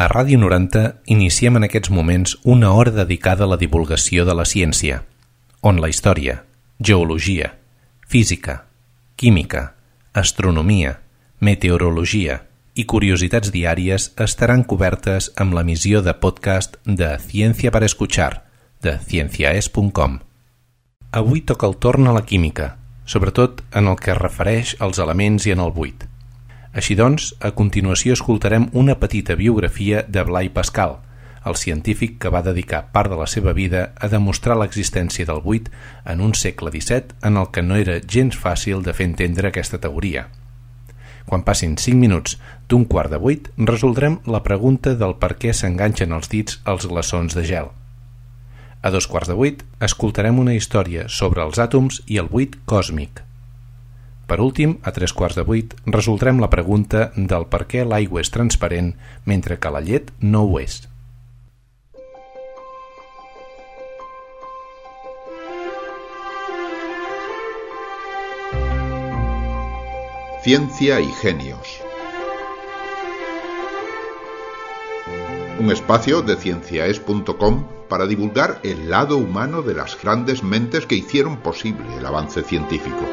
A Ràdio 90 iniciem en aquests moments una hora dedicada a la divulgació de la ciència, on la història, geologia, física, química, astronomia, meteorologia i curiositats diàries estaran cobertes amb l'emissió de podcast de Ciència para Escuchar, de cienciaes.com. Avui toca el torn a la química, sobretot en el que es refereix als elements i en el buit. Així doncs, a continuació escoltarem una petita biografia de Blai Pascal, el científic que va dedicar part de la seva vida a demostrar l'existència del buit en un segle XVII en el que no era gens fàcil de fer entendre aquesta teoria. Quan passin 5 minuts d'un 7:15, resoldrem la pregunta del per què s'enganxen els dits als glaçons de gel. A 7:15 escoltarem una història sobre els àtoms i el buit còsmic. Per últim, a 7:45, resoldrem la pregunta del per què l'aigua és transparent mentre que la llet no ho és. Ciencia y genios. Un espacio de cienciaes.com para divulgar el lado humano de las grandes mentes que hicieron posible el avance científico.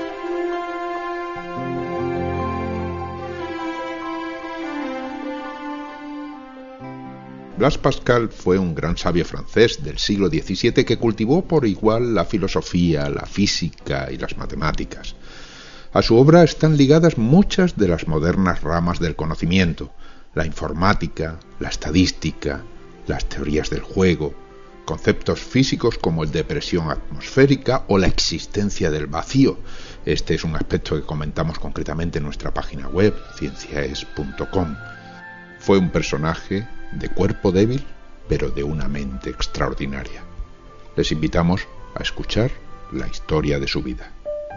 Blaise Pascal fue un gran sabio francés del siglo XVII que cultivó por igual la filosofía, la física y las matemáticas. A su obra están ligadas muchas de las modernas ramas del conocimiento, la informática, la estadística, las teorías del juego, conceptos físicos como el de presión atmosférica o la existencia del vacío. Este es un aspecto que comentamos concretamente en nuestra página web, cienciaes.com. Fue un personaje de cuerpo débil, pero de una mente extraordinaria. Les invitamos a escuchar la historia de su vida.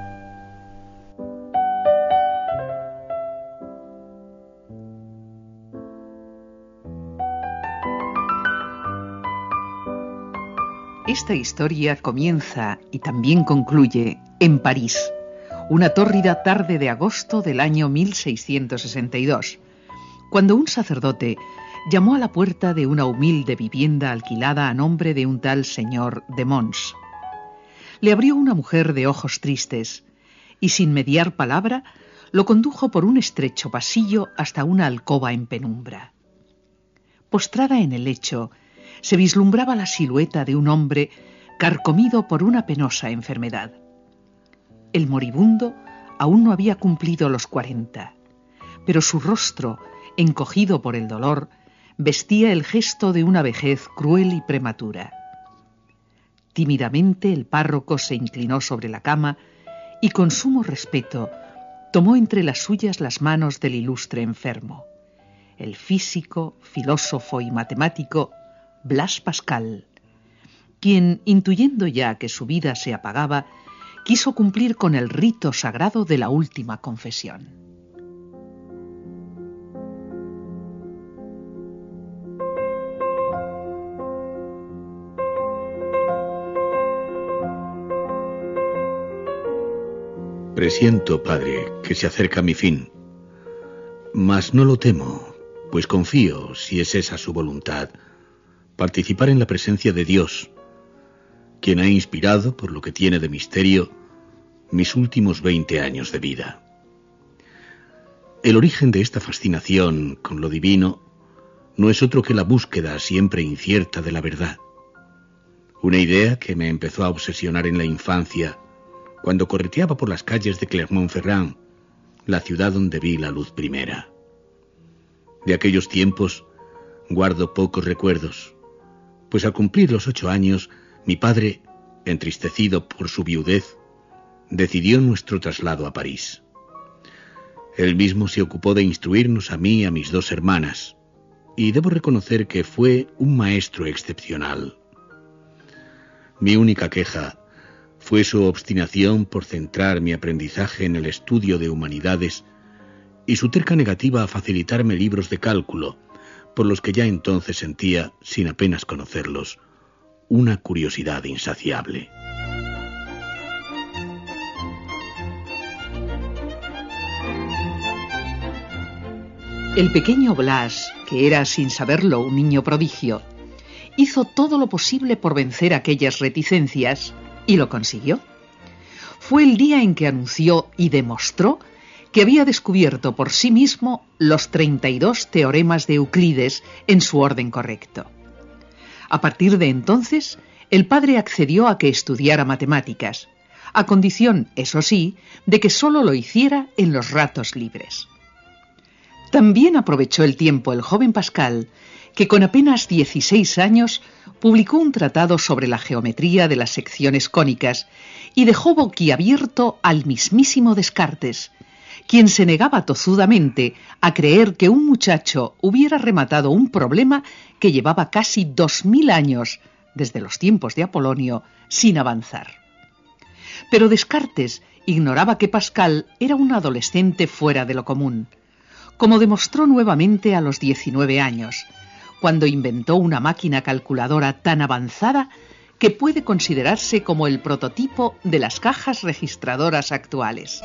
Esta historia comienza y también concluye en París, una tórrida tarde de agosto del año 1662, cuando un sacerdote llamó a la puerta de una humilde vivienda alquilada a nombre de un tal señor de Mons. Le abrió una mujer de ojos tristes y, sin mediar palabra, lo condujo por un estrecho pasillo hasta una alcoba en penumbra. Postrada en el lecho, se vislumbraba la silueta de un hombre carcomido por una penosa enfermedad. El moribundo aún no había cumplido los 40, pero su rostro, encogido por el dolor, vestía el gesto de una vejez cruel y prematura. Tímidamente el párroco se inclinó sobre la cama y con sumo respeto tomó entre las suyas las manos del ilustre enfermo, el físico, filósofo y matemático Blaise Pascal, quien, intuyendo ya que su vida se apagaba, quiso cumplir con el rito sagrado de la última confesión. Presiento, Padre, que se acerca mi fin, mas no lo temo, pues confío, si es esa su voluntad, participar en la presencia de Dios, quien ha inspirado, por lo que tiene de misterio, mis últimos 20 años de vida. El origen de esta fascinación con lo divino no es otro que la búsqueda siempre incierta de la verdad. Una idea que me empezó a obsesionar en la infancia, cuando correteaba por las calles de Clermont-Ferrand, la ciudad donde vi la luz primera. De aquellos tiempos guardo pocos recuerdos, pues al cumplir los 8 años, mi padre, entristecido por su viudez, decidió nuestro traslado a París. Él mismo se ocupó de instruirnos a mí y a mis 2 hermanas, y debo reconocer que fue un maestro excepcional. Mi única queja fue su obstinación por centrar mi aprendizaje en el estudio de humanidades y su terca negativa a facilitarme libros de cálculo, por los que ya entonces sentía, sin apenas conocerlos, una curiosidad insaciable. El pequeño Blas, que era sin saberlo un niño prodigio, hizo todo lo posible por vencer aquellas reticencias y lo consiguió. Fue el día en que anunció y demostró que había descubierto por sí mismo los 32 teoremas de Euclides en su orden correcto. A partir de entonces, el padre accedió a que estudiara matemáticas, a condición, eso sí, de que solo lo hiciera en los ratos libres. También aprovechó el tiempo el joven Pascal, que con apenas 16 años publicó un tratado sobre la geometría de las secciones cónicas y dejó boquiabierto al mismísimo Descartes, quien se negaba tozudamente a creer que un muchacho hubiera rematado un problema que llevaba casi 2000 años, desde los tiempos de Apolonio, sin avanzar. Pero Descartes ignoraba que Pascal era un adolescente fuera de lo común, como demostró nuevamente a los 19 años, cuando inventó una máquina calculadora tan avanzada que puede considerarse como el prototipo de las cajas registradoras actuales.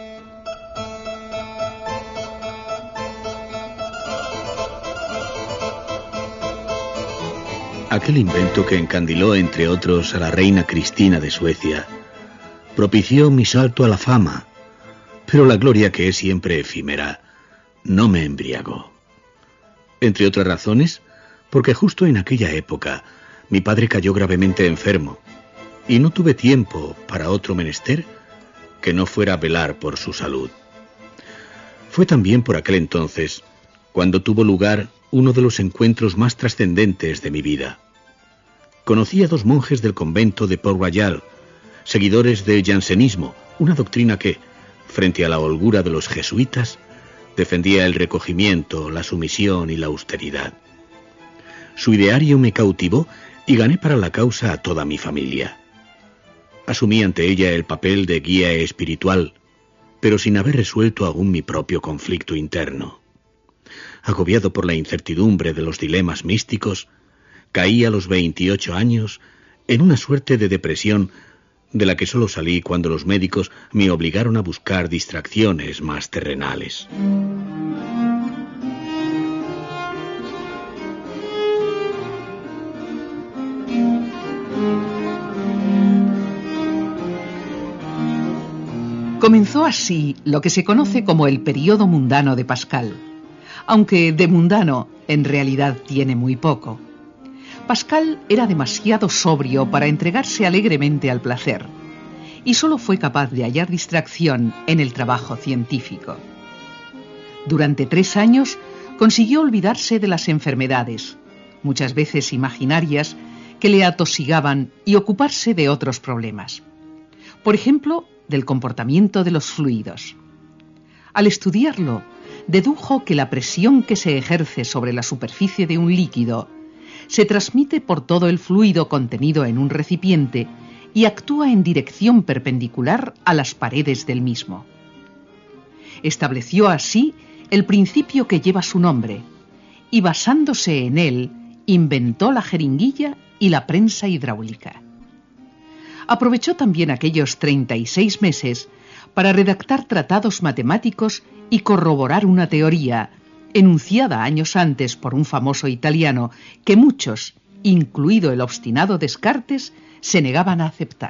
Aquel invento que encandiló, entre otros, a la reina Cristina de Suecia, propició mi salto a la fama, pero la gloria, que es siempre efímera, no me embriagó. Entre otras razones, porque justo en aquella época mi padre cayó gravemente enfermo y no tuve tiempo para otro menester que no fuera velar por su salud. Fue también por aquel entonces cuando tuvo lugar uno de los encuentros más trascendentes de mi vida. Conocí a 2 monjes del convento de Port-Royal, seguidores del jansenismo, una doctrina que, frente a la holgura de los jesuitas, defendía el recogimiento, la sumisión y la austeridad. Su ideario me cautivó y gané para la causa a toda mi familia. Asumí ante ella el papel de guía espiritual, pero sin haber resuelto aún mi propio conflicto interno. Agobiado por la incertidumbre de los dilemas místicos, caí a los 28 años en una suerte de depresión de la que solo salí cuando los médicos me obligaron a buscar distracciones más terrenales. Comenzó así lo que se conoce como el período mundano de Pascal, aunque de mundano en realidad tiene muy poco. Pascal era demasiado sobrio para entregarse alegremente al placer, y solo fue capaz de hallar distracción en el trabajo científico. Durante 3 años consiguió olvidarse de las enfermedades, muchas veces imaginarias, que le atosigaban, y ocuparse de otros problemas. Por ejemplo, del comportamiento de los fluidos. Al estudiarlo, dedujo que la presión que se ejerce sobre la superficie de un líquido se transmite por todo el fluido contenido en un recipiente y actúa en dirección perpendicular a las paredes del mismo. Estableció así el principio que lleva su nombre y, basándose en él, inventó la jeringuilla y la prensa hidráulica. Aprovechó también aquellos 36 meses para redactar tratados matemáticos y corroborar una teoría enunciada años antes por un famoso italiano que muchos, incluido el obstinado Descartes, se negaban a aceptar.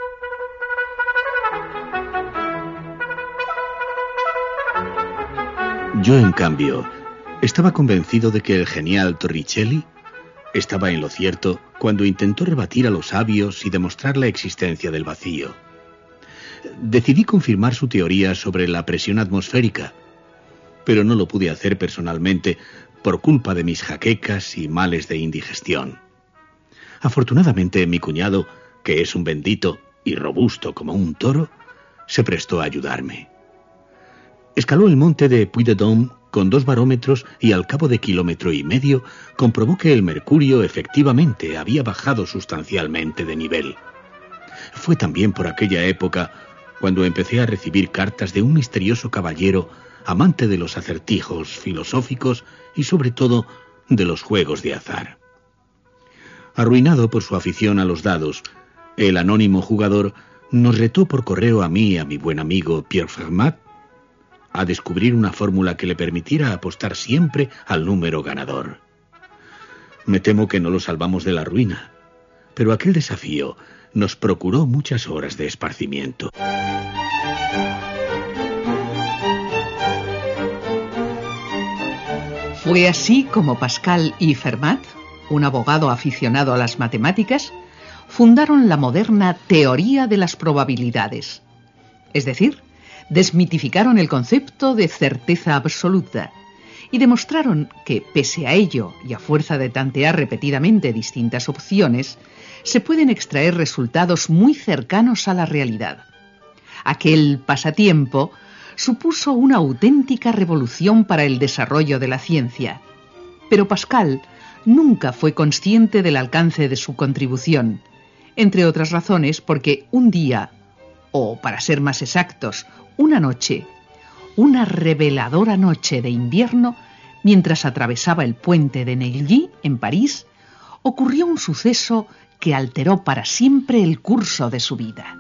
Yo, en cambio, estaba convencido de que el genial Torricelli estaba en lo cierto cuando intentó rebatir a los sabios y demostrar la existencia del vacío. Decidí confirmar su teoría sobre la presión atmosférica, pero no lo pude hacer personalmente por culpa de mis jaquecas y males de indigestión. Afortunadamente, mi cuñado, que es un bendito y robusto como un toro, se prestó a ayudarme. Escaló el monte de Puy-de-Dôme con 2 barómetros y al cabo de 1,5 kilómetros comprobó que el mercurio efectivamente había bajado sustancialmente de nivel. Fue también por aquella época cuando empecé a recibir cartas de un misterioso caballero amante de los acertijos filosóficos y sobre todo de los juegos de azar. Arruinado por su afición a los dados, el anónimo jugador nos retó por correo a mí y a mi buen amigo Pierre Fermat a descubrir una fórmula que le permitiera apostar siempre al número ganador. Me temo que no lo salvamos de la ruina, pero aquel desafío nos procuró muchas horas de esparcimiento. Fue así como Pascal y Fermat, un abogado aficionado a las matemáticas, fundaron la moderna teoría de las probabilidades. Es decir, desmitificaron el concepto de certeza absoluta y demostraron que, pese a ello y a fuerza de tantear repetidamente distintas opciones, se pueden extraer resultados muy cercanos a la realidad. Aquel pasatiempo supuso una auténtica revolución para el desarrollo de la ciencia. Pero Pascal nunca fue consciente del alcance de su contribución, entre otras razones porque un día, o para ser más exactos, una noche, una reveladora noche de invierno, mientras atravesaba el puente de Neuilly en París, ocurrió un suceso que alteró para siempre el curso de su vida.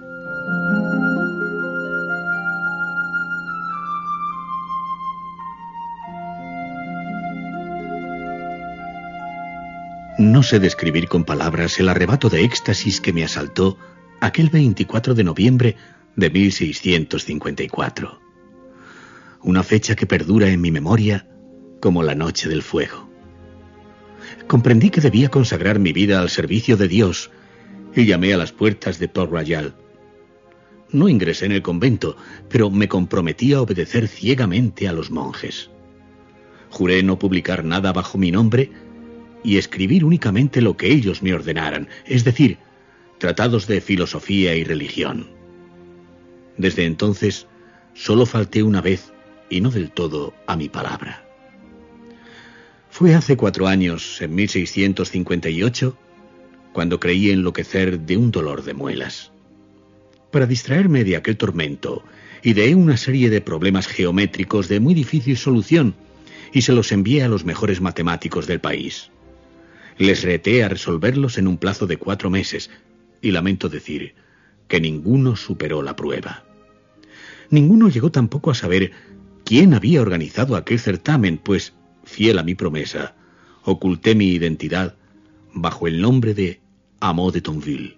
No sé describir con palabras el arrebato de éxtasis que me asaltó aquel 24 de noviembre de 1654. Una fecha que perdura en mi memoria como la noche del fuego. Comprendí que debía consagrar mi vida al servicio de Dios y llamé a las puertas de Port-Royal. No ingresé en el convento, pero me comprometí a obedecer ciegamente a los monjes. Juré no publicar nada bajo mi nombre y escribir únicamente lo que ellos me ordenaran, es decir, tratados de filosofía y religión. Desde entonces, solo falté una vez, y no del todo, a mi palabra. Fue hace 4 años, en 1658, cuando creí enloquecer de un dolor de muelas. Para distraerme de aquel tormento, ideé una serie de problemas geométricos de muy difícil solución, y se los envié a los mejores matemáticos del país. Les reté a resolverlos en un plazo de 4 meses, y lamento decir que ninguno superó la prueba. Ninguno llegó tampoco a saber quién había organizado aquel certamen, pues, fiel a mi promesa, oculté mi identidad bajo el nombre de Aumont de Tonville.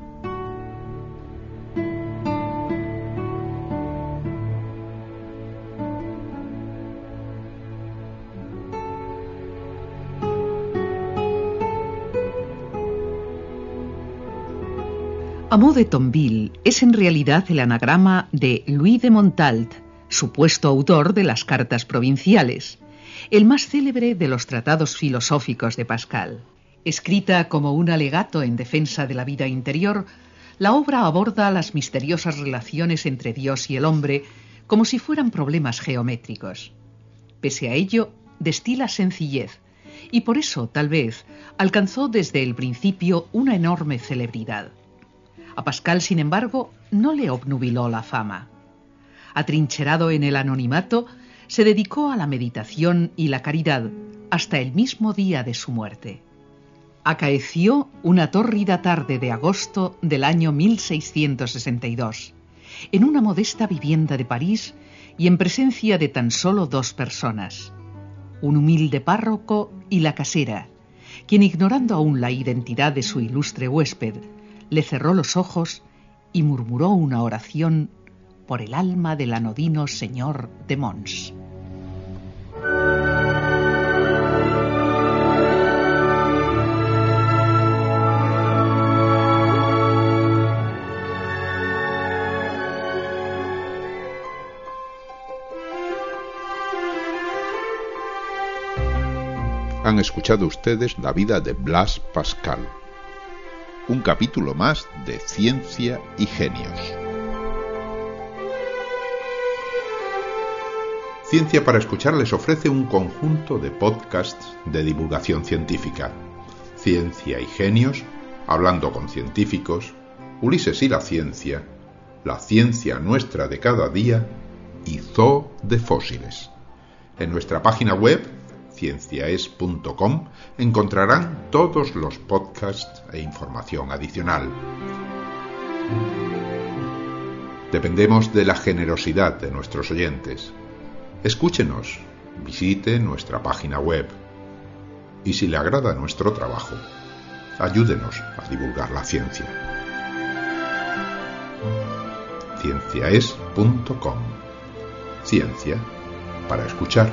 Aumont de Tonville es en realidad el anagrama de Louis de Montalt, supuesto autor de las Cartas Provinciales, el más célebre de los tratados filosóficos de Pascal. Escrita como un alegato en defensa de la vida interior, la obra aborda las misteriosas relaciones entre Dios y el hombre como si fueran problemas geométricos. Pese a ello, destila sencillez, y por eso, tal vez, alcanzó desde el principio una enorme celebridad. A Pascal, sin embargo, no le obnubiló la fama. Atrincherado en el anonimato, se dedicó a la meditación y la caridad hasta el mismo día de su muerte. Acaeció una tórrida tarde de agosto del año 1662, en una modesta vivienda de París y en presencia de tan solo 2 personas, un humilde párroco y la casera, quien, ignorando aún la identidad de su ilustre huésped, le cerró los ojos y murmuró una oración por el alma del anodino señor de Mons. Han escuchado ustedes la vida de Blaise Pascal. Un capítulo más de Ciencia y Genios. Ciencia para Escuchar les ofrece un conjunto de podcasts de divulgación científica. Ciencia y Genios, Hablando con Científicos, Ulises y la Ciencia nuestra de cada día y Zoo de Fósiles. En nuestra página web, cienciaes.com, encontrarán todos los podcasts e información adicional. Dependemos de la generosidad de nuestros oyentes. Escúchenos, visite nuestra página web y si le agrada nuestro trabajo, ayúdenos a divulgar la ciencia. Cienciaes.com. Ciencia para escuchar.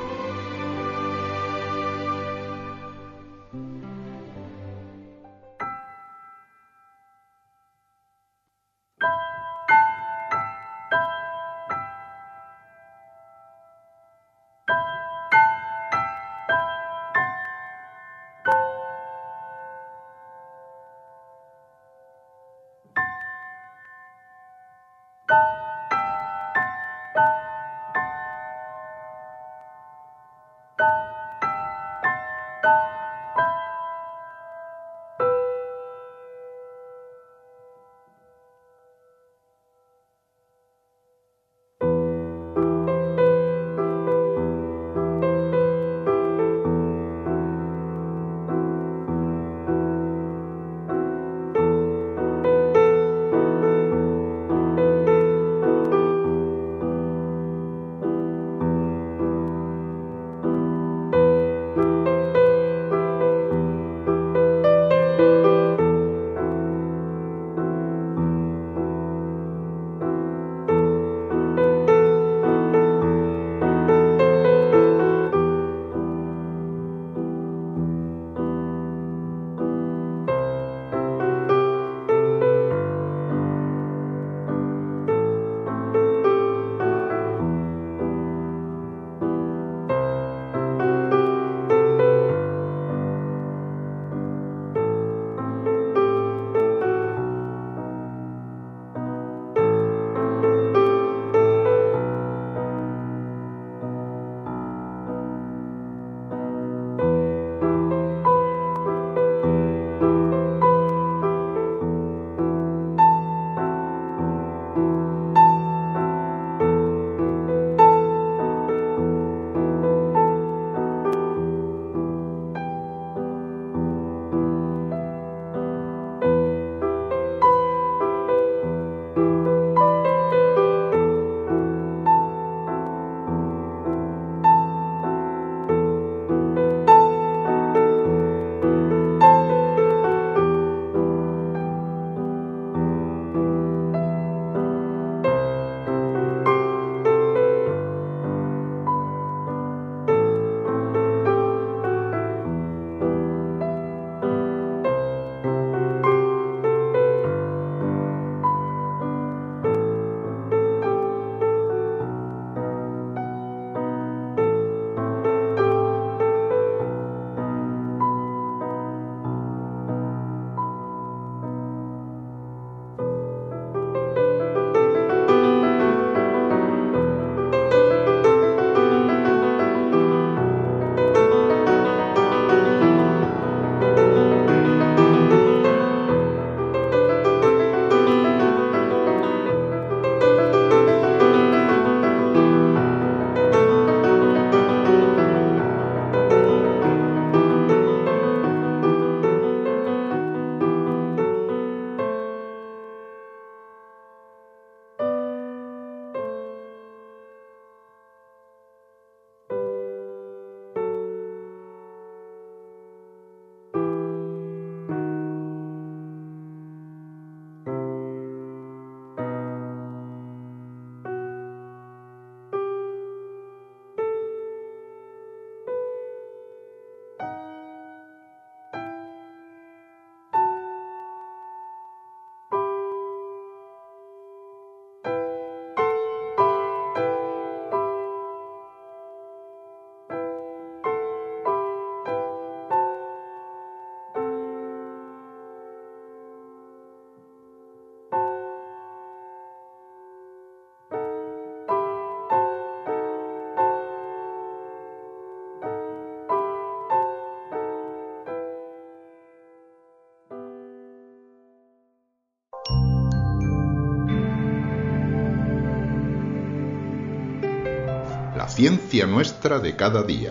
La ciencia nuestra de cada día.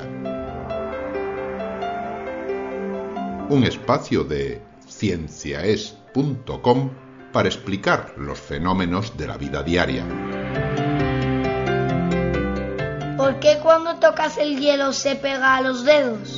Un espacio de cienciaes.com para explicar los fenómenos de la vida diaria. Os qué cuando tocas el hielo se pega a los dedos?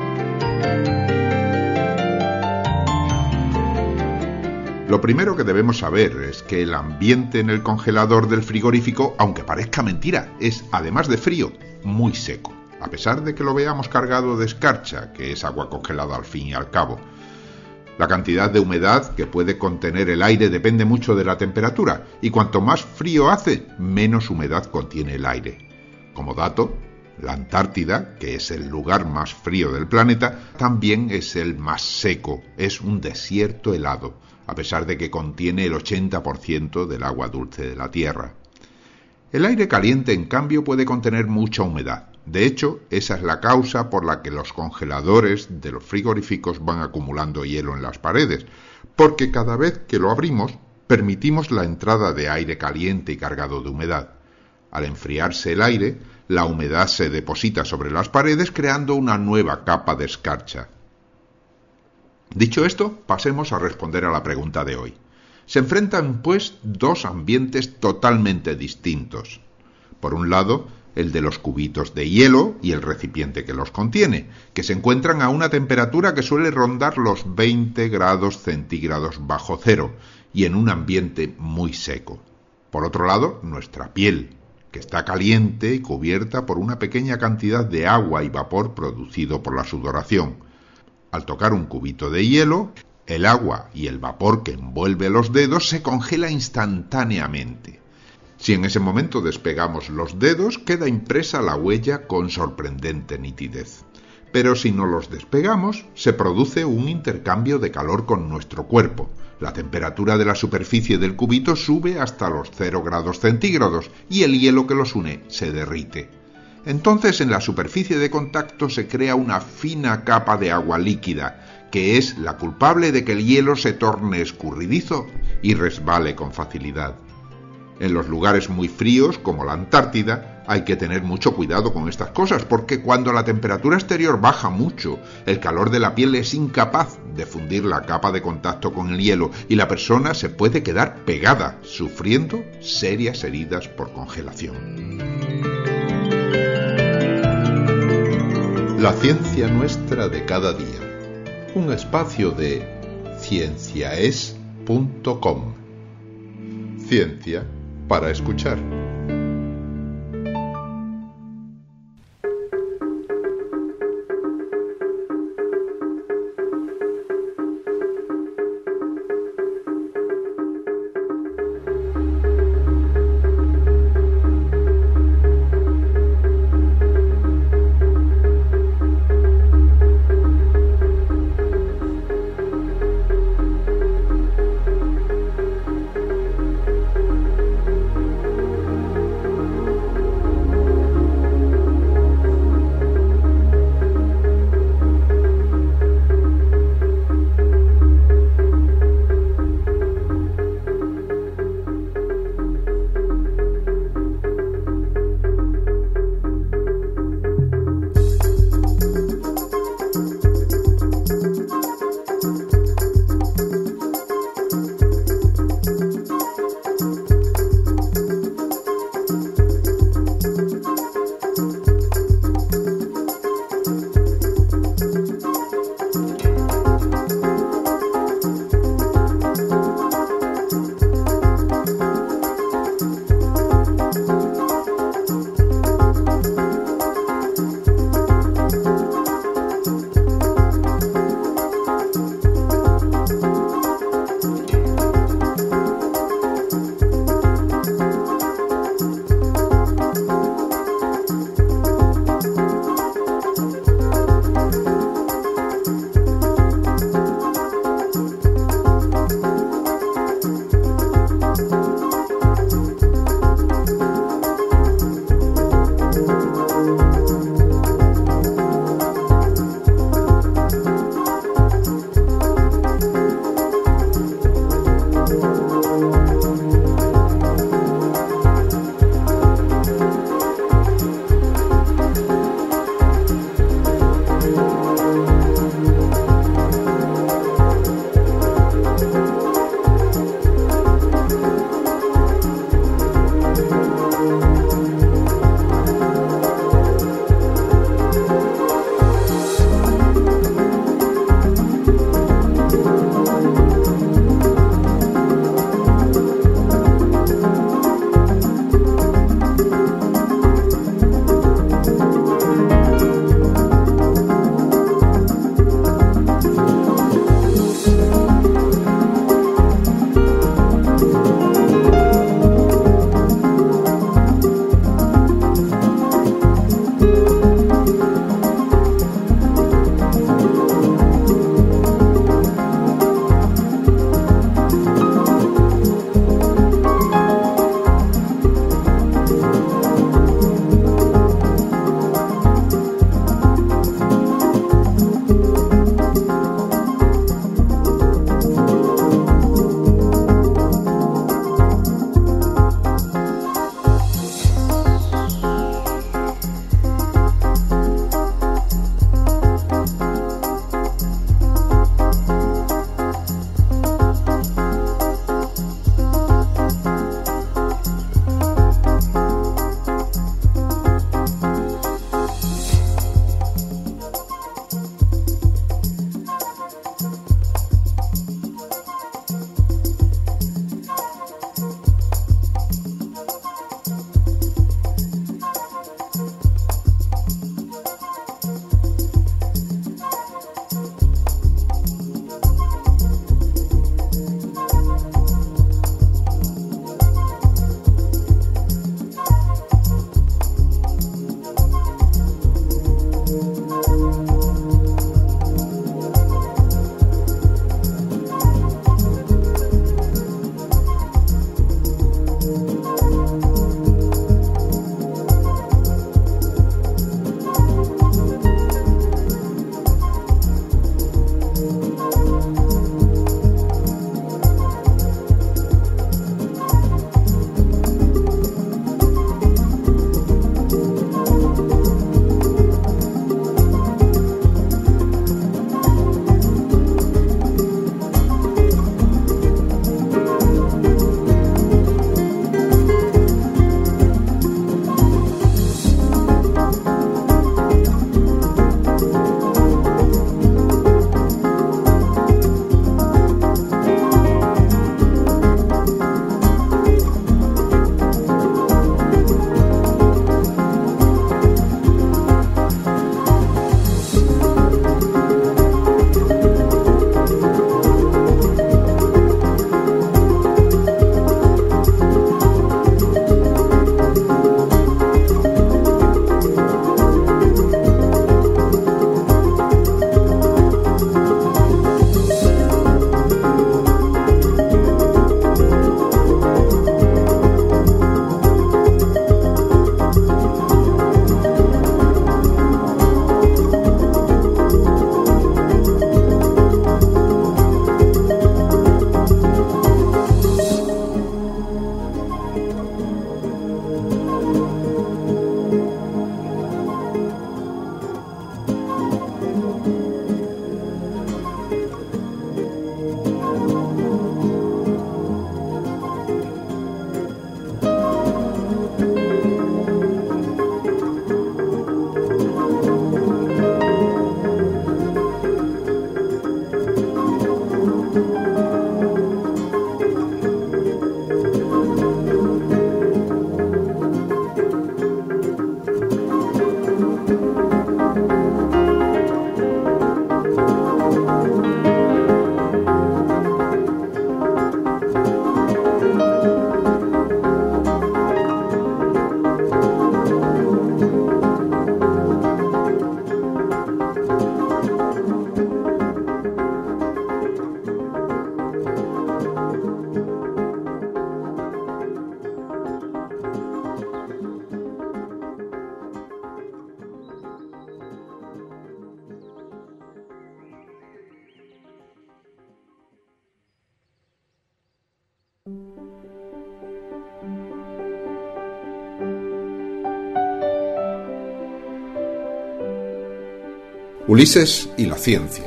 Lo primero que debemos saber es que el ambiente en el congelador del frigorífico, aunque parezca mentira, es, además de frío, muy seco, a pesar de que lo veamos cargado de escarcha, que es agua congelada al fin y al cabo. La cantidad de humedad que puede contener el aire depende mucho de la temperatura, y cuanto más frío hace, menos humedad contiene el aire. Como dato, la Antártida, que es el lugar más frío del planeta, también es el más seco, es un desierto helado, a pesar de que contiene el 80% del agua dulce de la Tierra. El aire caliente, en cambio, puede contener mucha humedad. De hecho, esa es la causa por la que los congeladores de los frigoríficos van acumulando hielo en las paredes, porque cada vez que lo abrimos, permitimos la entrada de aire caliente y cargado de humedad. Al enfriarse el aire, la humedad se deposita sobre las paredes, creando una nueva capa de escarcha. Dicho esto, pasemos a responder a la pregunta de hoy. Se enfrentan, pues, dos ambientes totalmente distintos. Por un lado, el de los cubitos de hielo y el recipiente que los contiene, que se encuentran a una temperatura que suele rondar los 20 grados centígrados bajo cero y en un ambiente muy seco. Por otro lado, nuestra piel, que está caliente y cubierta por una pequeña cantidad de agua y vapor producido por la sudoración. Al tocar un cubito de hielo, el agua y el vapor que envuelve los dedos se congela instantáneamente. Si en ese momento despegamos los dedos, queda impresa la huella con sorprendente nitidez. Pero si no los despegamos, se produce un intercambio de calor con nuestro cuerpo. La temperatura de la superficie del cubito sube hasta los 0 grados centígrados y el hielo que los une se derrite. Entonces en la superficie de contacto se crea una fina capa de agua líquida, que es la culpable de que el hielo se torne escurridizo y resbale con facilidad. En los lugares muy fríos, como la Antártida, hay que tener mucho cuidado con estas cosas, porque cuando la temperatura exterior baja mucho, el calor de la piel es incapaz de fundir la capa de contacto con el hielo y la persona se puede quedar pegada, sufriendo serias heridas por congelación. La ciencia nuestra de cada día. Un espacio de cienciaes.com. Ciencia para escuchar. Ulises y la ciencia.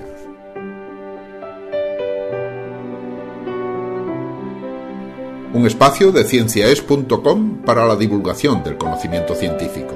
Un espacio de cienciaes.com para la divulgación del conocimiento científico.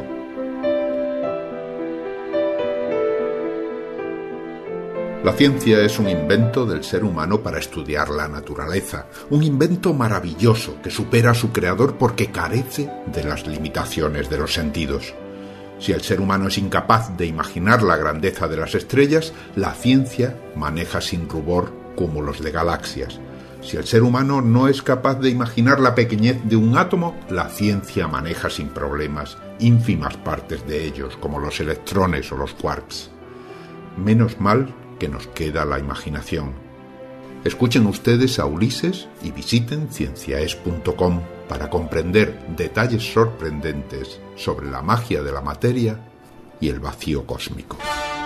La ciencia es un invento del ser humano para estudiar la naturaleza, un invento maravilloso que supera a su creador porque carece de las limitaciones de los sentidos. Si el ser humano es incapaz de imaginar la grandeza de las estrellas, la ciencia maneja sin rubor cúmulos de galaxias. Si el ser humano no es capaz de imaginar la pequeñez de un átomo, la ciencia maneja sin problemas ínfimas partes de ellos, como los electrones o los quarks. Menos mal que nos queda la imaginación. Escuchen ustedes a Ulises y visiten cienciaes.com para comprender detalles sorprendentes sobre la magia de la materia y el vacío cósmico.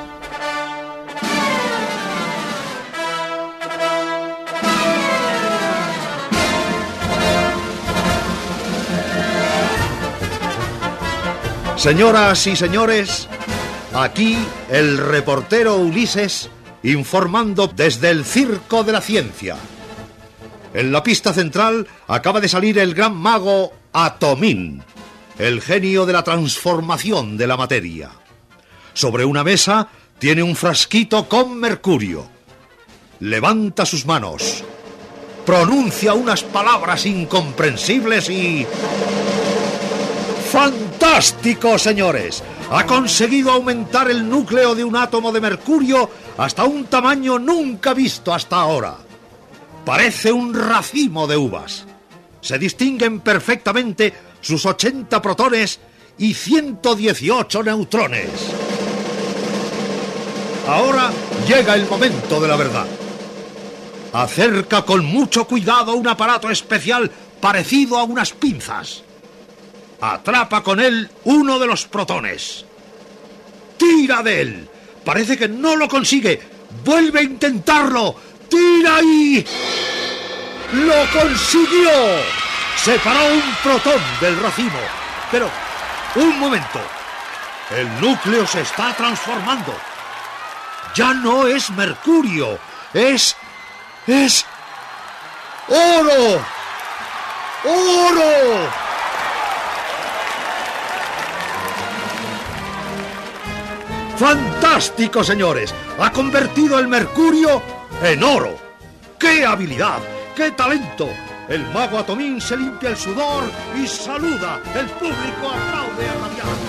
Señoras y señores, aquí el reportero Ulises informando desde el Circo de la Ciencia. En la pista central acaba de salir el gran mago Atomín, el genio de la transformación de la materia. Sobre una mesa tiene un frasquito con mercurio. Levanta sus manos, pronuncia unas palabras incomprensibles y... ¡Fantástico, señores! Ha conseguido aumentar el núcleo de un átomo de mercurio hasta un tamaño nunca visto hasta ahora. Parece un racimo de uvas. Se distinguen perfectamente sus 80 protones y 118 neutrones. Ahora llega el momento de la verdad. Acerca con mucho cuidado un aparato especial parecido a unas pinzas. Atrapa con él uno de los protones. ¡Tira de él! Parece que no lo consigue. ¡Vuelve a intentarlo! ¡Tira y... ¡lo consiguió! Separó un protón del racimo. Pero, un momento. El núcleo se está transformando. Ya no es mercurio. Es... ¡oro! ¡Oro! ¡Fantástico, señores! Ha convertido el mercurio en oro. ¡Qué habilidad! ¡Qué talento! El mago Atomín se limpia el sudor y saluda. El público aplaude arrabiado.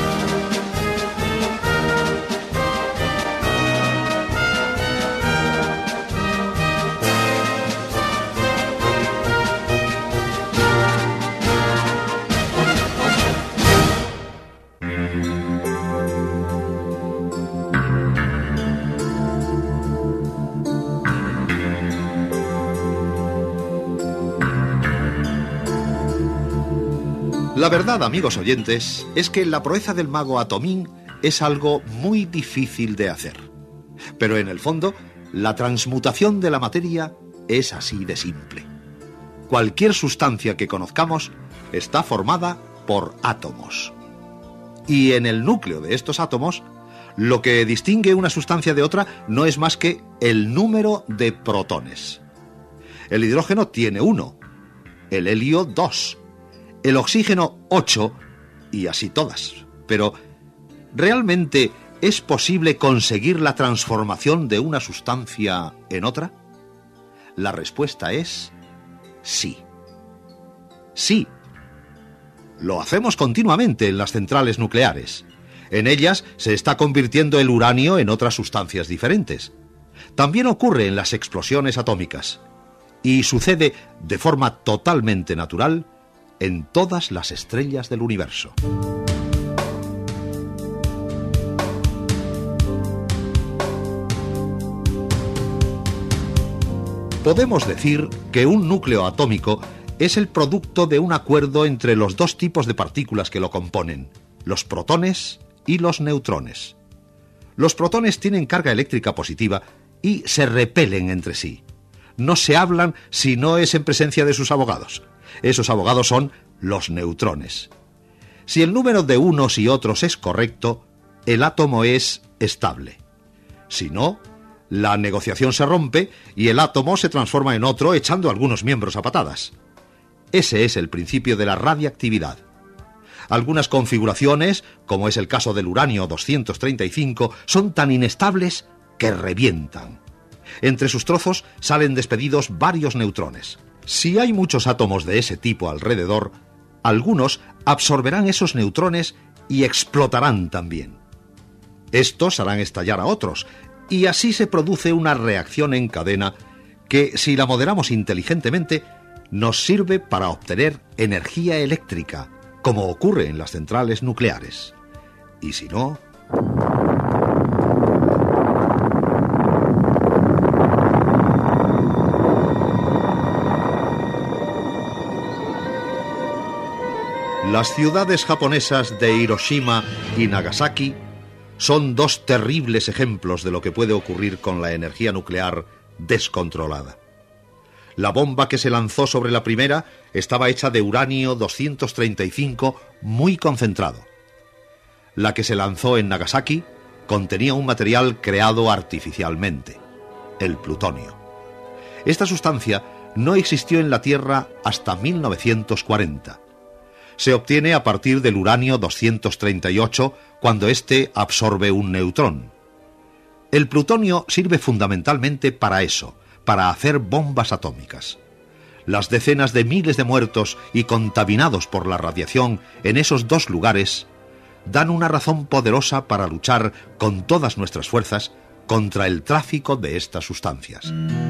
La verdad, amigos oyentes, es que la proeza del mago Atomín es algo muy difícil de hacer. Pero en el fondo, la transmutación de la materia es así de simple. Cualquier sustancia que conozcamos está formada por átomos. Y en el núcleo de estos átomos, lo que distingue una sustancia de otra no es más que el número de protones. El hidrógeno tiene 1, el helio 2, el oxígeno 8 y así todas. Pero, ¿realmente es posible conseguir la transformación de una sustancia en otra? La respuesta es sí. Sí. Lo hacemos continuamente en las centrales nucleares. En ellas se está convirtiendo el uranio en otras sustancias diferentes. También ocurre en las explosiones atómicas. Y sucede de forma totalmente natural en todas las estrellas del universo. Podemos decir que un núcleo atómico es el producto de un acuerdo entre los dos tipos de partículas que lo componen, los protones y los neutrones. Los protones tienen carga eléctrica positiva y se repelen entre sí. No se hablan si no es en presencia de sus abogados. Esos abogados son los neutrones. Si el número de unos y otros es correcto, el átomo es estable. Si no, la negociación se rompe y el átomo se transforma en otro, echando algunos miembros a patadas. Ese es el principio de la radiactividad. Algunas configuraciones, como es el caso del uranio 235, son tan inestables que revientan. Entre sus trozos salen despedidos varios neutrones. Si hay muchos átomos de ese tipo alrededor, algunos absorberán esos neutrones y explotarán también. Estos harán estallar a otros, y así se produce una reacción en cadena que, si la moderamos inteligentemente, nos sirve para obtener energía eléctrica, como ocurre en las centrales nucleares. Y si no... Las ciudades japonesas de Hiroshima y Nagasaki son dos terribles ejemplos de lo que puede ocurrir con la energía nuclear descontrolada. La bomba que se lanzó sobre la primera estaba hecha de uranio 235 muy concentrado. La que se lanzó en Nagasaki contenía un material creado artificialmente, el plutonio. Esta sustancia no existió en la Tierra hasta 1940. Se obtiene a partir del uranio 238 cuando éste absorbe un neutrón. El plutonio sirve fundamentalmente para eso, para hacer bombas atómicas. Las decenas de miles de muertos y contaminados por la radiación en esos dos lugares dan una razón poderosa para luchar con todas nuestras fuerzas contra el tráfico de estas sustancias.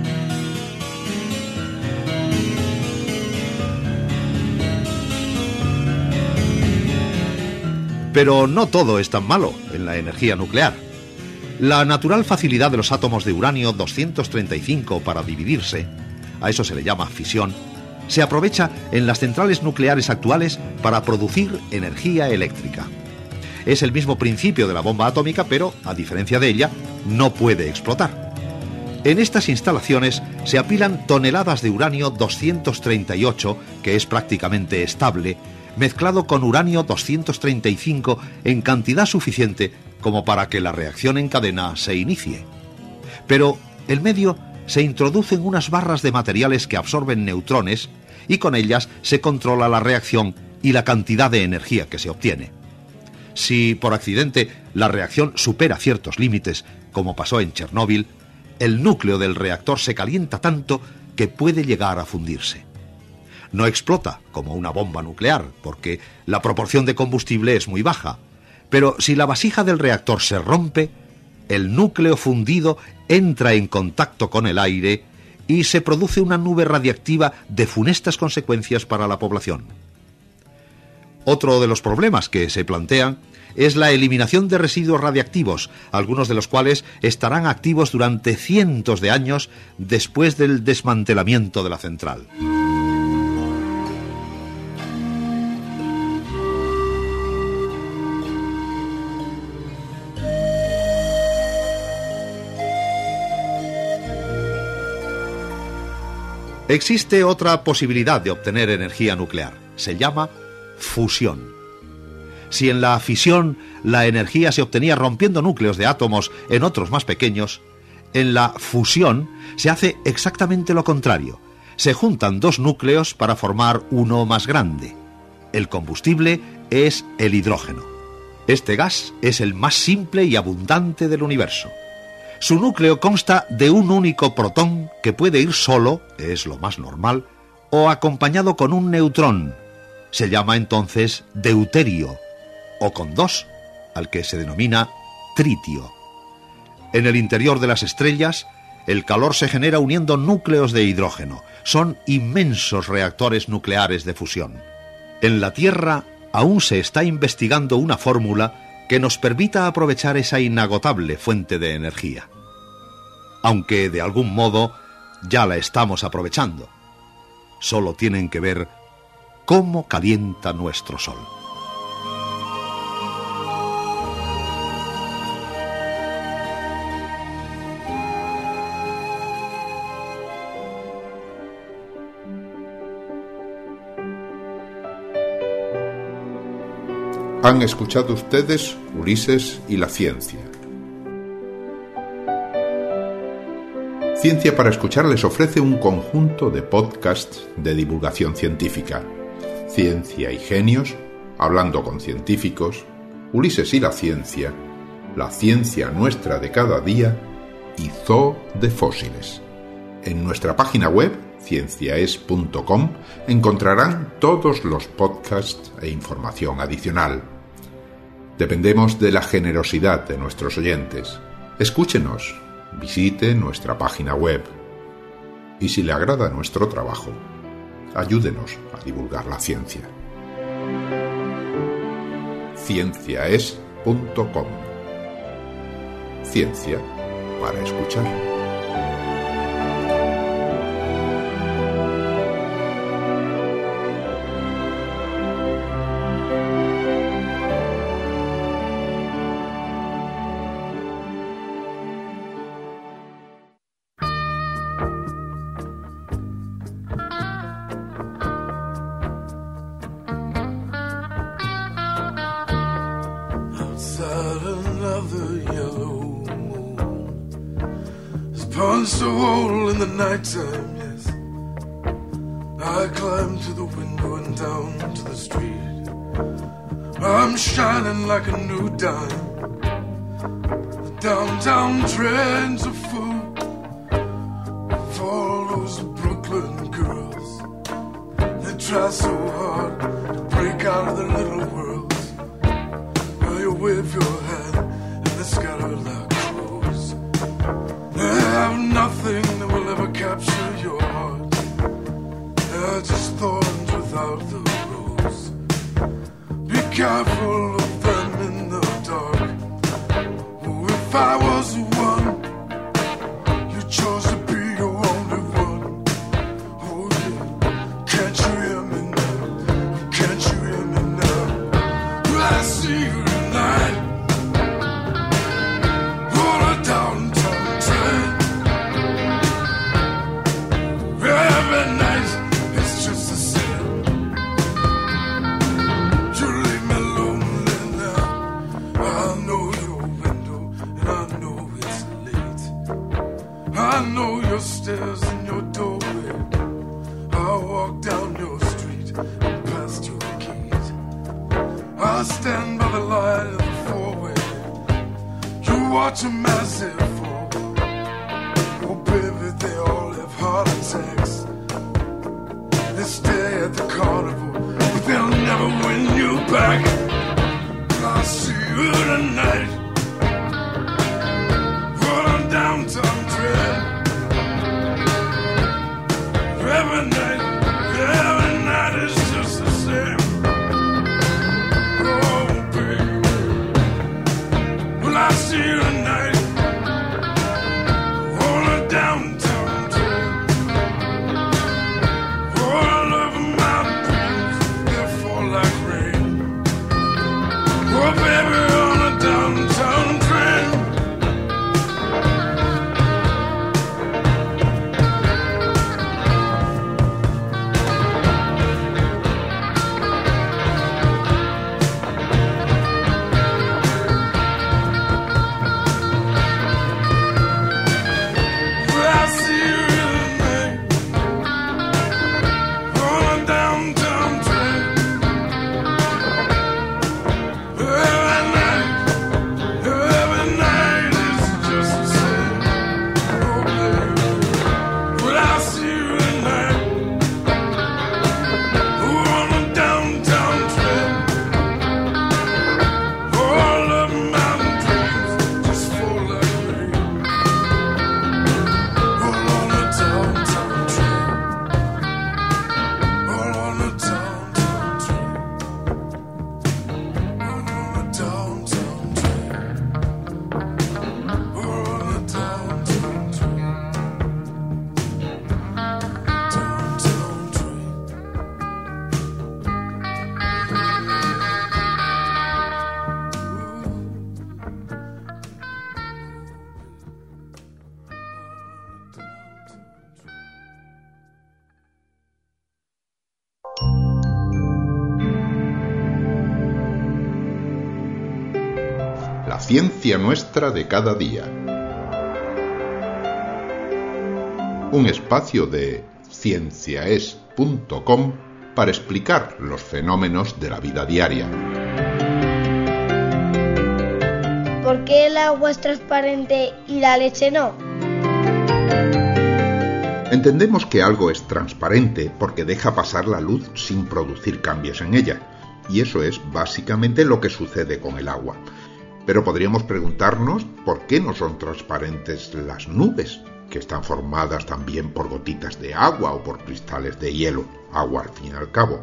Pero no todo es tan malo en la energía nuclear. La natural facilidad de los átomos de uranio 235 para dividirse, a eso se le llama fisión, se aprovecha en las centrales nucleares actuales para producir energía eléctrica. Es el mismo principio de la bomba atómica, pero, a diferencia de ella, no puede explotar. En estas instalaciones se apilan toneladas de uranio 238, que es prácticamente estable, mezclado con uranio 235 en cantidad suficiente como para que la reacción en cadena se inicie. Pero en medio se introducen unas barras de materiales que absorben neutrones y con ellas se controla la reacción y la cantidad de energía que se obtiene. Si por accidente la reacción supera ciertos límites, como pasó en Chernóbil, el núcleo del reactor se calienta tanto que puede llegar a fundirse. No explota como una bomba nuclear, porque la proporción de combustible es muy baja. Pero si la vasija del reactor se rompe, el núcleo fundido entra en contacto con el aire y se produce una nube radiactiva de funestas consecuencias para la población. Otro de los problemas que se plantean es la eliminación de residuos radiactivos, algunos de los cuales estarán activos durante cientos de años después del desmantelamiento de la central. Existe otra posibilidad de obtener energía nuclear. Se llama fusión. Si en la fisión la energía se obtenía rompiendo núcleos de átomos en otros más pequeños, en la fusión se hace exactamente lo contrario. Se juntan dos núcleos para formar uno más grande. El combustible es el hidrógeno. Este gas es el más simple y abundante del universo. Su núcleo consta de un único protón que puede ir solo, es lo más normal, o acompañado con un neutrón. Se llama entonces deuterio, o con dos, al que se denomina tritio. En el interior de las estrellas, el calor se genera uniendo núcleos de hidrógeno. Son inmensos reactores nucleares de fusión. En la Tierra aún se está investigando una fórmula que nos permita aprovechar esa inagotable fuente de energía. Aunque de algún modo ya la estamos aprovechando. Solo tienen que ver cómo calienta nuestro Sol. Han escuchado ustedes Ulises y la ciencia. Ciencia para Escuchar les ofrece un conjunto de podcasts de divulgación científica. Ciencia y Genios, Hablando con Científicos, Ulises y la Ciencia nuestra de cada día y Zoo de Fósiles. En nuestra página web, cienciaes.com, encontrarán todos los podcasts e información adicional. Dependemos de la generosidad de nuestros oyentes. Escúchenos, visite nuestra página web. Y si le agrada nuestro trabajo, ayúdenos a divulgar la ciencia. cienciaes.com. Ciencia para escuchar. Nighttime, yes. I climb to the window and down to the street. I'm shining like a new dime. The downtown trends are full of all those Brooklyn girls. They try so hard to break out of their little worlds. Now you wave your hand and they scatter like crows. They have nothing that will ever capture your heart. They're just thorns without the rose. Be careful of them in the dark. Oh, if I was the one you chose to be your only one. Oh yeah, can't you hear me now? Can't you hear me now? Will I see you tonight? On a downtown train. Every night it's just the same. You leave me lonely now. I know your window and I know it's late. I know your stairs and your doorway. I walk down your street and past your gate. I stand by the light of the four-way. You watch them as they fall. Oh baby, they all have heart attacks. They stay at the carnival, but they'll never win you back. I'll see you tonight. On a downtown train. Every night is just the same. Oh baby, well I see you tonight. On a downtown train. All of my dreams, they fall like rain. Oh baby, on a downtown train. Well, I see you tonight. On a downtown train. Every night is just the same. Oh baby, well I see you tonight. On a downtown train. All of my dreams just fall like rain. All on a downtown train. All on a downtown train. All on a downtown train. All on a downtown train. Downtown train. La ciencia nuestra de cada día. un espacio de cienciaes.com para explicar los fenómenos de la vida diaria. ¿Por qué el agua es transparente y la leche no? Entendemos que algo es transparente porque deja pasar la luz sin producir cambios en ella, y eso es básicamente lo que sucede con el agua. Pero podríamos preguntarnos por qué no son transparentes las nubes, que están formadas también por gotitas de agua o por cristales de hielo, agua al fin y al cabo.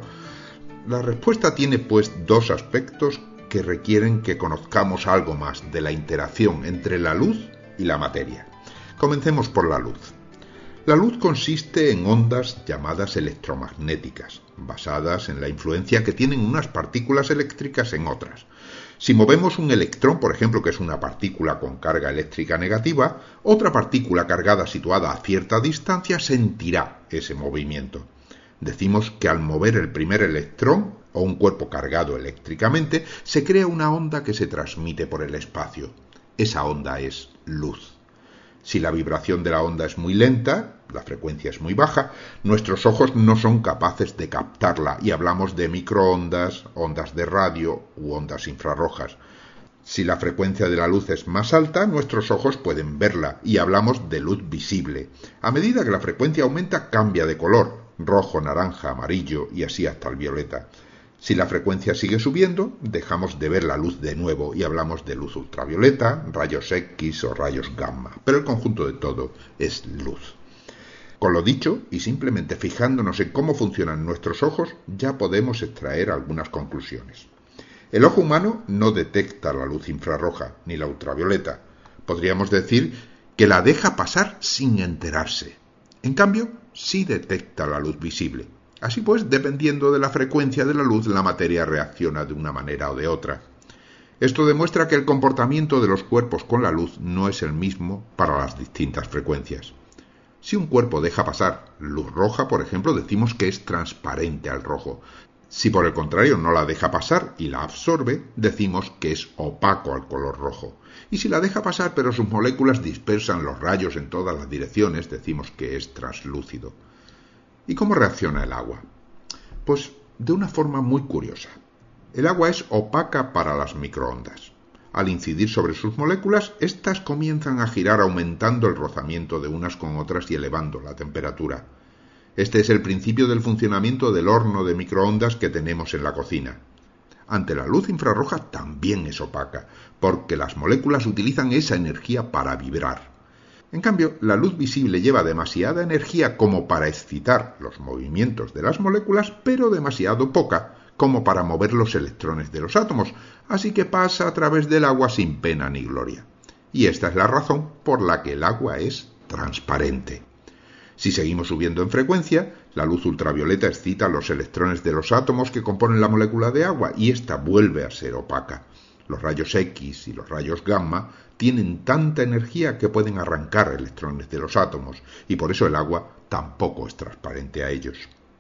La respuesta tiene pues dos aspectos que requieren que conozcamos algo más de la interacción entre la luz y la materia. Comencemos por la luz. La luz consiste en ondas llamadas electromagnéticas, basadas en la influencia que tienen unas partículas eléctricas en otras. Si movemos un electrón, por ejemplo, que es una partícula con carga eléctrica negativa, otra partícula cargada situada a cierta distancia sentirá ese movimiento. Decimos que al mover el primer electrón, o un cuerpo cargado eléctricamente, se crea una onda que se transmite por el espacio. Esa onda es luz. Si la vibración de la onda es muy lenta, la frecuencia es muy baja, nuestros ojos no son capaces de captarla y hablamos de microondas, ondas de radio u ondas infrarrojas. Si la frecuencia de la luz es más alta, nuestros ojos pueden verla y hablamos de luz visible. A medida que la frecuencia aumenta, cambia de color, rojo, naranja, amarillo y así hasta el violeta. Si la frecuencia sigue subiendo, dejamos de ver la luz de nuevo y hablamos de luz ultravioleta, rayos X o rayos gamma, pero el conjunto de todo es luz. Con lo dicho, y simplemente fijándonos en cómo funcionan nuestros ojos, ya podemos extraer algunas conclusiones. El ojo humano no detecta la luz infrarroja ni la ultravioleta. Podríamos decir que la deja pasar sin enterarse. En cambio, sí detecta la luz visible. Así pues, dependiendo de la frecuencia de la luz, la materia reacciona de una manera o de otra. Esto demuestra que el comportamiento de los cuerpos con la luz no es el mismo para las distintas frecuencias. Si un cuerpo deja pasar luz roja, por ejemplo, decimos que es transparente al rojo. Si por el contrario no la deja pasar y la absorbe, decimos que es opaco al color rojo. Y si la deja pasar pero sus moléculas dispersan los rayos en todas las direcciones, decimos que es translúcido. ¿Y cómo reacciona el agua? Pues de una forma muy curiosa. El agua es opaca para las microondas. Al incidir sobre sus moléculas, éstas comienzan a girar aumentando el rozamiento de unas con otras y elevando la temperatura. Este es el principio del funcionamiento del horno de microondas que tenemos en la cocina. Ante la luz infrarroja también es opaca, porque las moléculas utilizan esa energía para vibrar. En cambio, la luz visible lleva demasiada energía como para excitar los movimientos de las moléculas, pero demasiado poca como para mover los electrones de los átomos, así que pasa a través del agua sin pena ni gloria. Y esta es la razón por la que el agua es transparente. Si seguimos subiendo en frecuencia, la luz ultravioleta excita los electrones de los átomos que componen la molécula de agua y ésta vuelve a ser opaca. Los rayos X y los rayos gamma tienen tanta energía que pueden arrancar electrones de los átomos y por eso el agua tampoco es transparente a ellos.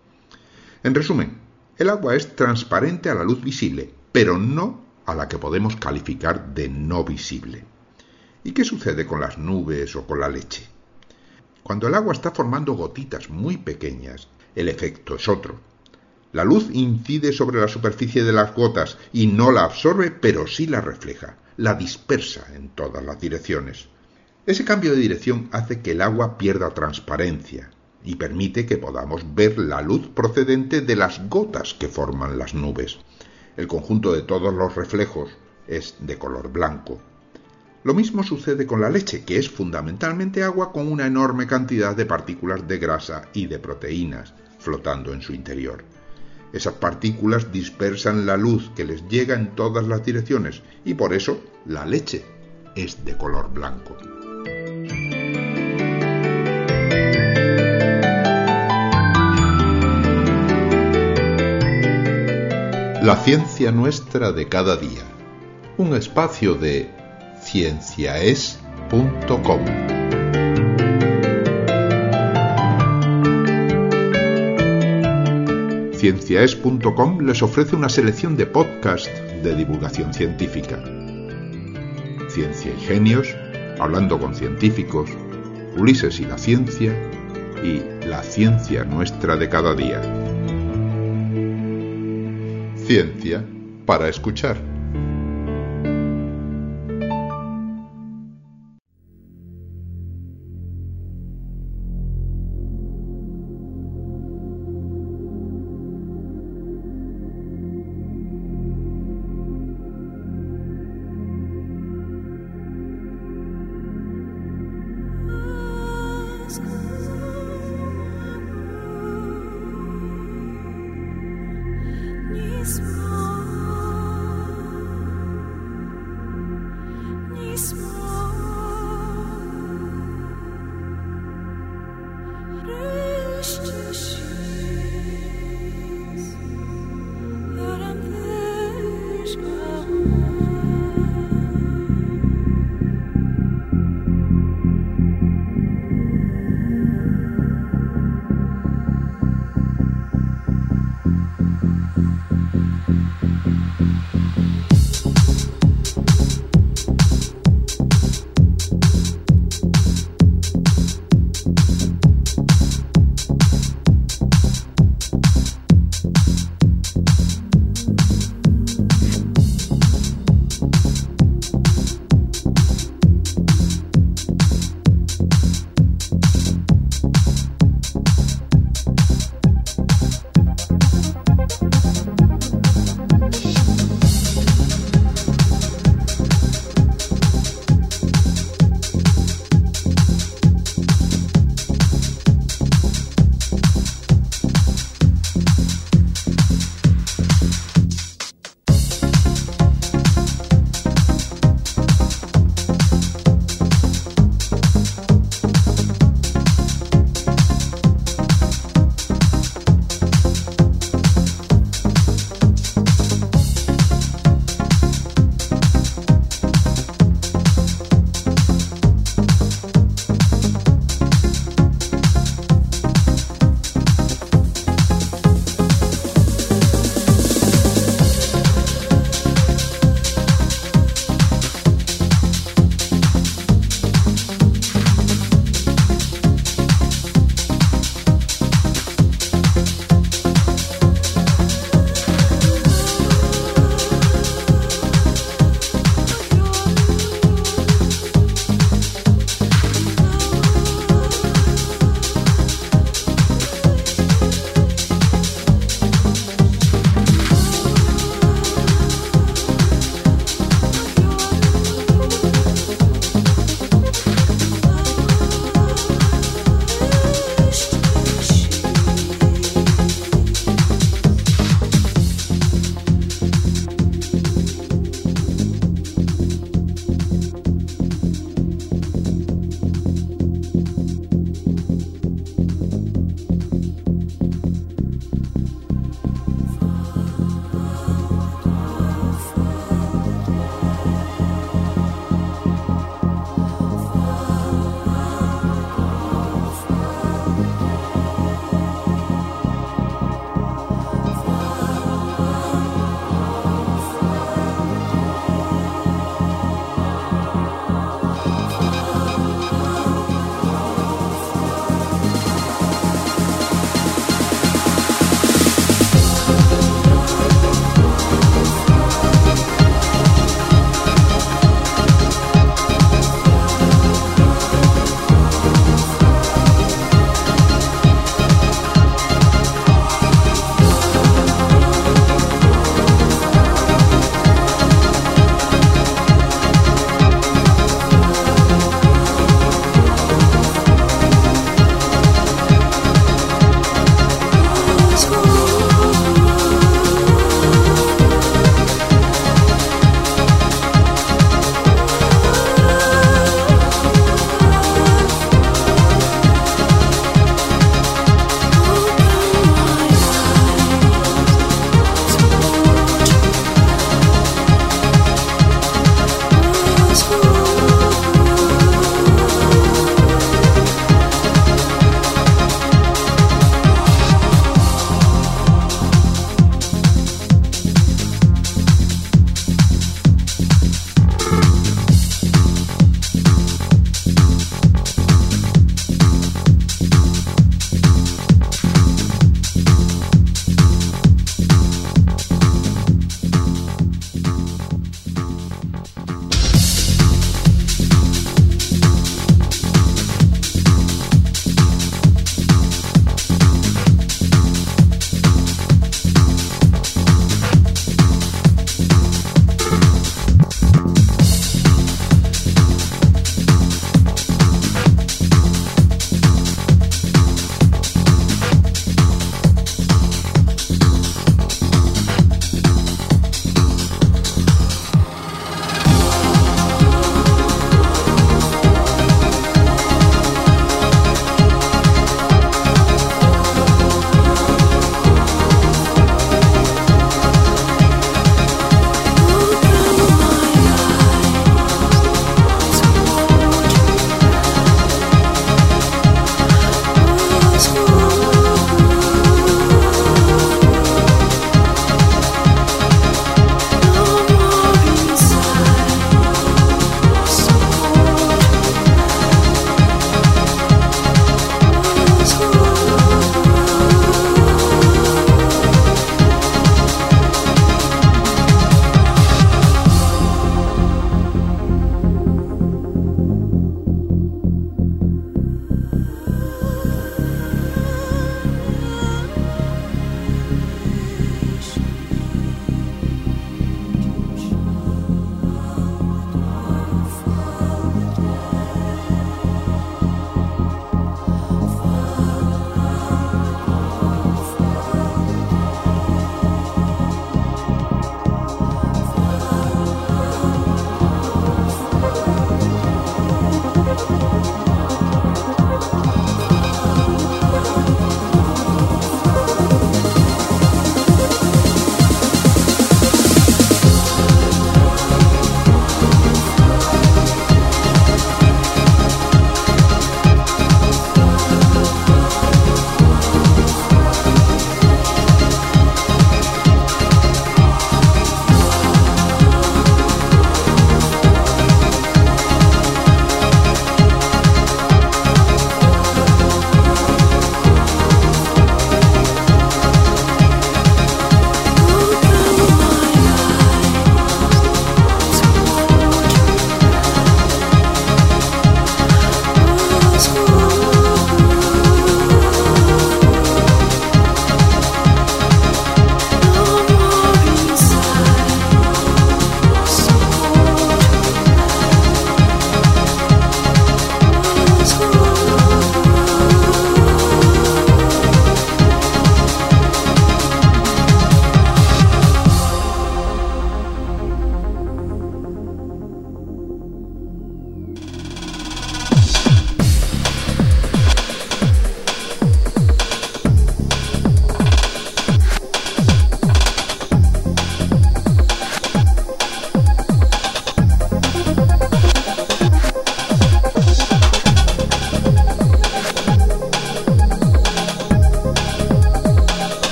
En resumen, el agua es transparente a la luz visible, pero no a la que podemos calificar de no visible. ¿Y qué sucede con las nubes o con la leche? Cuando el agua está formando gotitas muy pequeñas, el efecto es otro. La luz incide sobre la superficie de las gotas y no la absorbe, pero sí la refleja, la dispersa en todas las direcciones. Ese cambio de dirección hace que el agua pierda transparencia y permite que podamos ver la luz procedente de las gotas que forman las nubes. El conjunto de todos los reflejos es de color blanco. Lo mismo sucede con la leche, que es fundamentalmente agua con una enorme cantidad de partículas de grasa y de proteínas flotando en su interior. Esas partículas dispersan la luz que les llega en todas las direcciones y por eso la leche es de color blanco. La ciencia nuestra de cada día. Un espacio de cienciaes.com. Cienciaes.com les ofrece una selección de podcasts de divulgación científica. Ciencia y Genios, Hablando con Científicos, Ulises y la Ciencia, y la ciencia nuestra de cada día. Ciencia para escuchar. Just